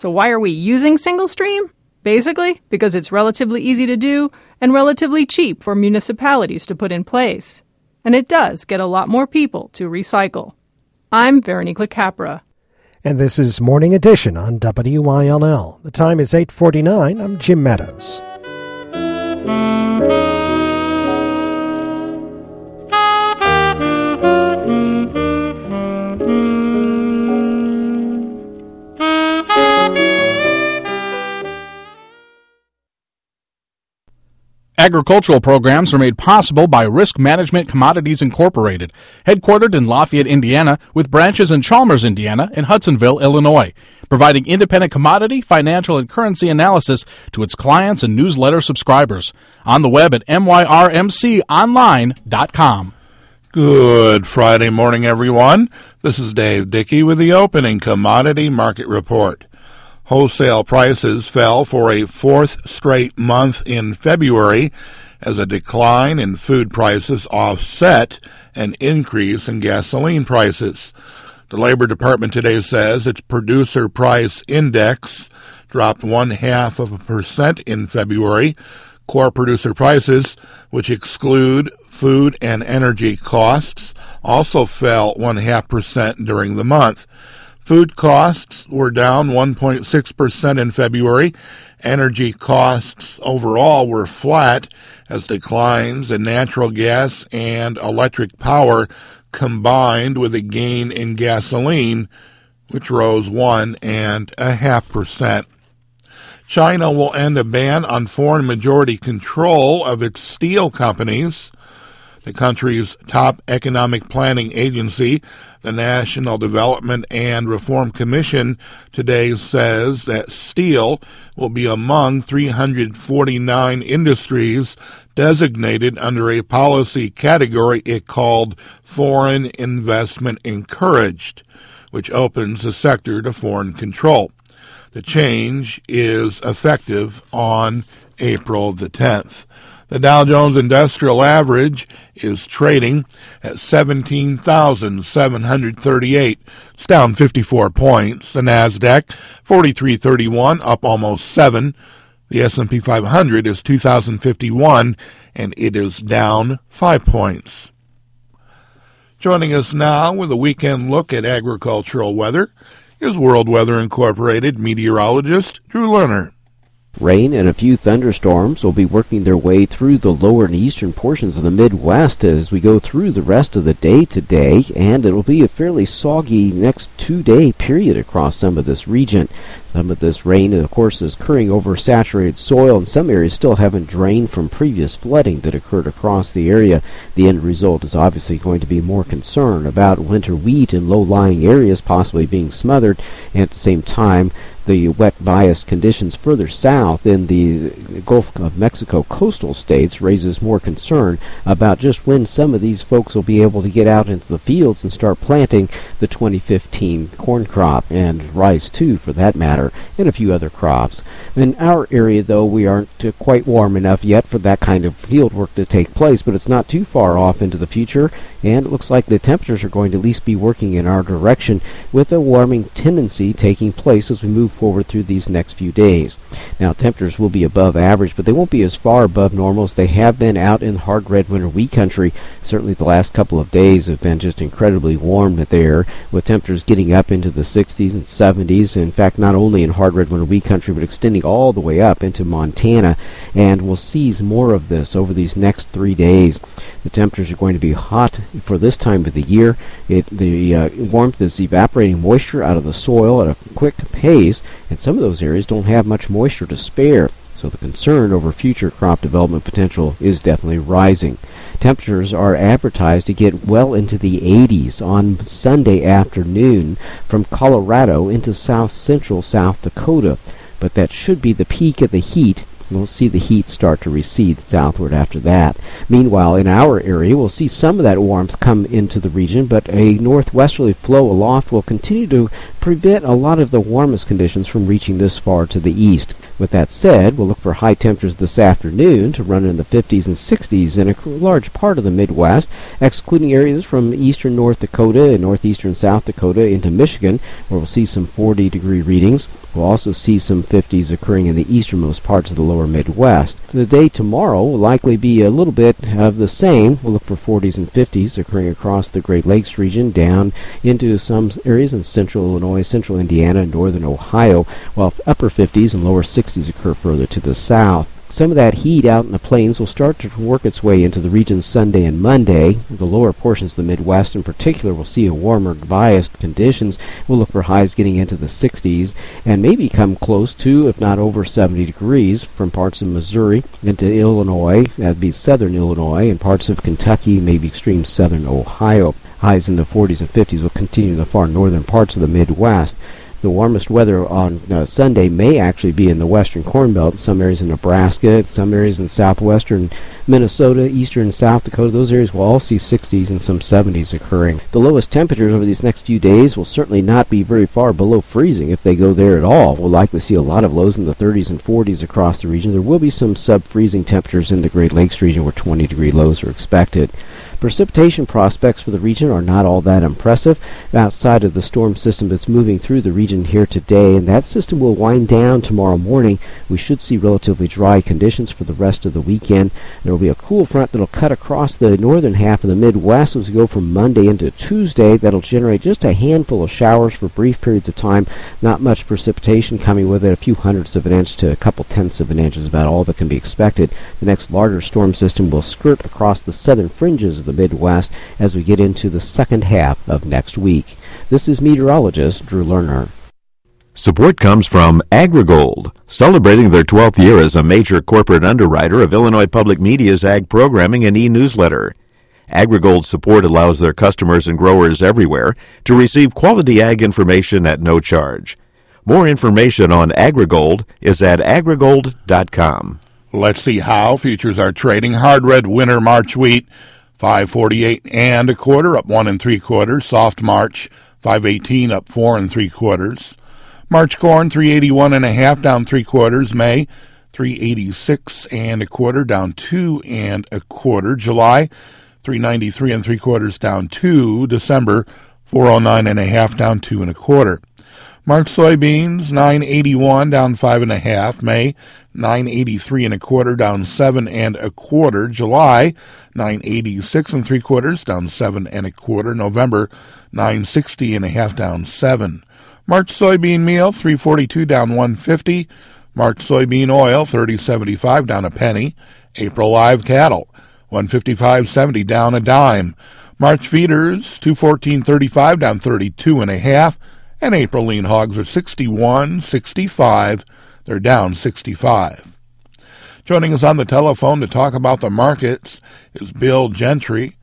So why are we using single stream? Basically, because it's relatively easy to do and relatively cheap for municipalities to put in place. And it does get a lot more people to recycle. I'm Veronique Capra. And this is Morning Edition on WYLL. The time is 8:49. I'm Jim Meadows. Agricultural programs are made possible by Risk Management Commodities Incorporated, headquartered in Lafayette, Indiana, with branches in Chalmers, Indiana, and Hudsonville, Illinois, providing independent commodity, financial, and currency analysis to its clients and newsletter subscribers. On the web at myrmconline.com. Good Friday morning, everyone. This is Dave Dickey with the opening commodity market report. Wholesale prices fell for a fourth straight month in February as a decline in food prices offset an increase in gasoline prices. The Labor Department today says its producer price index dropped 0.5% in February. Core producer prices, which exclude food and energy costs, also fell 0.5% during the month. Food costs were down 1.6% in February. Energy costs overall were flat as declines in natural gas and electric power combined with a gain in gasoline, which rose 1.5%. China will end a ban on foreign majority control of its steel companies. The country's top economic planning agency, the National Development and Reform Commission, today says that steel will be among 349 industries designated under a policy category it called Foreign Investment Encouraged, which opens the sector to foreign control. The change is effective on April the 10th. The Dow Jones Industrial Average is trading at 17,738. It's down 54 points. The Nasdaq, 4331, up almost 7. The S&P 500 is 2,051, and it is down 5 points. Joining us now with a weekend look at agricultural weather is World Weather Incorporated meteorologist Drew Lerner. Rain and a few thunderstorms will be working their way through the lower and eastern portions of the Midwest as we go through the rest of the day today, and it'll be a fairly soggy next 2-day period across some of this region. Some of this rain, of course, is occurring over saturated soil, and some areas still haven't drained from previous flooding that occurred across the area. The end result is obviously going to be more concern about winter wheat in low-lying areas possibly being smothered, and at the same time, the wet bias conditions further south in the Gulf of Mexico coastal states raises more concern about just when some of these folks will be able to get out into the fields and start planting the 2015 corn crop, and rice too for that matter, and a few other crops. In our area, though, we aren't quite warm enough yet for that kind of field work to take place, but it's not too far off into the future, and it looks like the temperatures are going to at least be working in our direction with a warming tendency taking place as we move forward through these next few days. Now, temperatures will be above average, but they won't be as far above normal as they have been out in hard red winter wheat country. Certainly the last couple of days have been just incredibly warm there, with temperatures getting up into the 60s and 70s. In fact, not only in hard red winter wheat country, but extending all the way up into Montana, and we'll see more of this over these next 3 days. The temperatures are going to be hot for this time of the year. The warmth is evaporating moisture out of the soil at a quick pace, and some of those areas don't have much moisture to spare. So the concern over future crop development potential is definitely rising. Temperatures are advertised to get well into the 80s on Sunday afternoon from Colorado into south central South Dakota, but that should be the peak of the heat. We'll see the heat start to recede southward after that. Meanwhile, in our area, we'll see some of that warmth come into the region, but a northwesterly flow aloft will continue to prevent a lot of the warmest conditions from reaching this far to the east. With that said, we'll look for high temperatures this afternoon to run in the 50s and 60s in a large part of the Midwest, excluding areas from eastern North Dakota and northeastern South Dakota into Michigan, where we'll see some 40-degree readings. We'll also see some 50s occurring in the easternmost parts of the lower Midwest. The day tomorrow will likely be a little bit of the same. We'll look for 40s and 50s occurring across the Great Lakes region, down into some areas in central Illinois, central Indiana, and northern Ohio, while upper 50s and lower 60s occur further to the south. Some of that heat out in the plains will start to work its way into the region Sunday and Monday. The lower portions of the Midwest in particular will see a warmer biased conditions. We'll look for highs getting into the 60s and maybe come close to, if not over 70 degrees from parts of Missouri into Illinois, that'd be southern Illinois, and parts of Kentucky, maybe extreme southern Ohio. Highs in the 40s and 50s will continue in the far northern parts of the Midwest. The warmest weather on Sunday may actually be in the western Corn Belt, some areas in Nebraska, some areas in southwestern Minnesota, eastern South Dakota. Those areas will all see 60s and some 70s occurring. The lowest temperatures over these next few days will certainly not be very far below freezing if they go there at all. We'll likely see a lot of lows in the 30s and 40s across the region. There will be some sub-freezing temperatures in the Great Lakes region where 20-degree lows are expected. Precipitation prospects for the region are not all that impressive outside of the storm system that's moving through the region here today, and that system will wind down tomorrow morning. We should see relatively dry conditions for the rest of the weekend. There will be a cool front that will cut across the northern half of the Midwest as we go from Monday into Tuesday. That'll generate just a handful of showers for brief periods of time. Not much precipitation coming with it. A few hundredths of an inch to a couple tenths of an inch is about all that can be expected. The next larger storm system will skirt across the southern fringes of the Midwest as we get into the second half of next week. This is meteorologist Drew Lerner. Support comes from AgriGold, celebrating their 12th year as a major corporate underwriter of Illinois Public Media's ag programming and e-newsletter. AgriGold support allows their customers and growers everywhere to receive quality ag information at no charge. More information on AgriGold is at agrigold.com. Let's see how futures are trading. Hard red winter March wheat, 548 and a quarter, up 1 3/4. Soft March, 518, up 4 3/4. March corn, 381 and a half, down 3/4. May, 386 and a quarter, down 2 1/4. July, 393 3/4, down 2. December, 409 and a half, down 2 1/4. March soybeans, 981, down 5 1/2. May, 983 1/4, down 7 1/4. July, 986 3/4, down 7 1/4. November, 960 and a half, down 7. March soybean meal, 342, down 150. March soybean oil, 30.75, down a penny. April live cattle, 155.70, down a dime. March feeders, 214.35, down 32 and a half. And April lean hogs are 61.65. They're down 65. Joining us on the telephone to talk about the markets is Bill Gentry.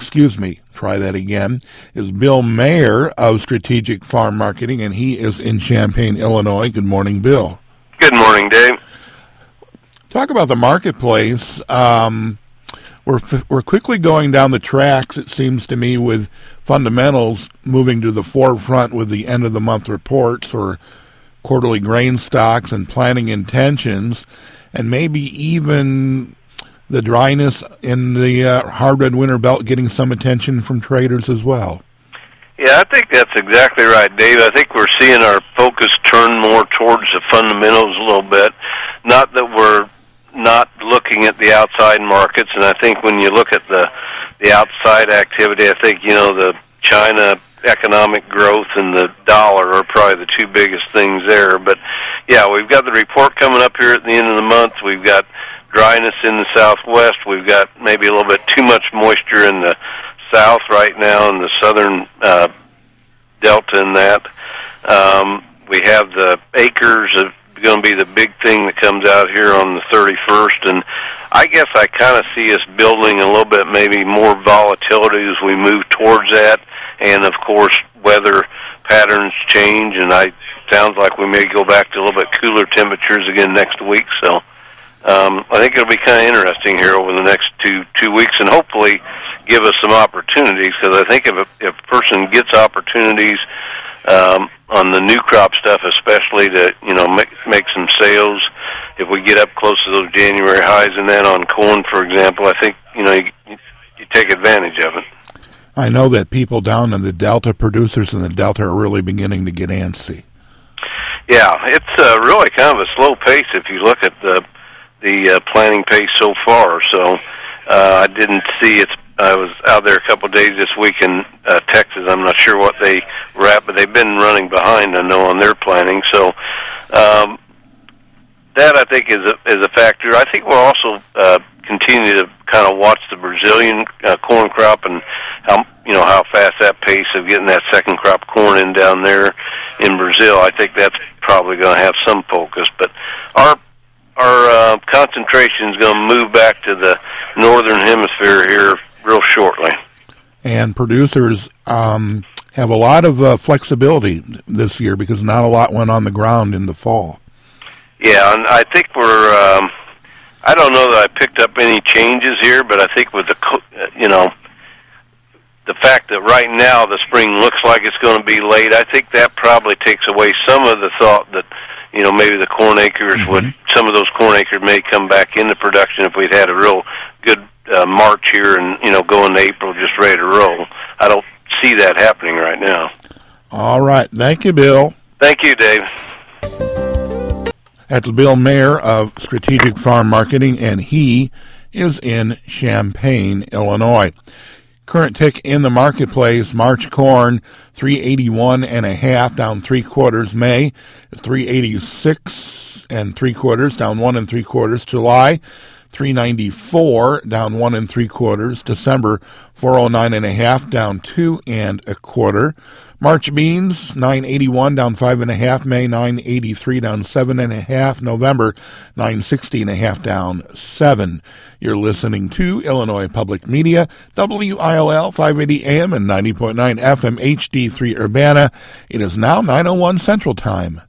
Is Bill Mayer of Strategic Farm Marketing, and he is in Champaign, Illinois. Good morning, Bill. Good morning, Dave. Talk about the marketplace. We're quickly going down the tracks, it seems to me, with fundamentals moving to the forefront with the end-of-the-month reports or quarterly grain stocks and planting intentions, and maybe even the dryness in the hard red winter belt getting some attention from traders as well. Yeah, I think that's exactly right, Dave. I think we're seeing our focus turn more towards the fundamentals a little bit. Not that we're not looking at the outside markets, and I think when you look at the outside activity, I think, the China economic growth and the dollar are probably the two biggest things there. But, yeah, we've got the report coming up here at the end of the month. We've got dryness in the southwest. We've got maybe a little bit too much moisture in the south right now, in the southern delta in that. We have the acres of going to be the big thing that comes out here on the 31st, and I guess I kind of see us building a little bit maybe more volatility as we move towards that, and of course weather patterns change, and sounds like we may go back to a little bit cooler temperatures again next week, so I think it'll be kind of interesting here over the next two weeks, and hopefully give us some opportunities, because I think if a person gets opportunities on the new crop stuff, especially to make some sales, get up close to those January highs, and then on corn, for example, I think you take advantage of it. I know that people down in the Delta, producers in the Delta, are really beginning to get antsy. Yeah, it's really kind of a slow pace if you look at the planting pace so far. So I didn't see it. I was out there a couple of days this week in Texas. I'm not sure what they were at, but they've been running behind, I know, on their planting. So that, I think, is a factor. I think we'll also continue to kind of watch the Brazilian corn crop and how fast that pace of getting that second crop corn in down there in Brazil. I think that's probably going to have some focus. But our concentration is going to move back to the northern hemisphere here real shortly. And producers have a lot of flexibility this year because not a lot went on the ground in the fall. Yeah, and I think we're I don't know that I picked up any changes here, but I think with the fact that right now the spring looks like it's going to be late, I think that probably takes away some of the thought that maybe the corn acres some of those corn acres may come back into production if we'd had a real good March here and go into April just ready to roll. I don't see that happening right now. All right, thank you, Bill. Thank you, Dave. That's Bill Mayer of Strategic Farm Marketing, and he is in Champaign, Illinois. Current tick in the marketplace: March corn 381.5, down 3/4. May 386 3/4, down 1 3/4. July 394, down 1 3/4. December 409.5, down 2 1/4. March beans 981, down 5.5. May 983, down 7.5. November 960.5, down 7. You're listening to Illinois Public Media, WILL 580 AM and 90.9 FM HD3 Urbana. It is now 9:01 Central Time.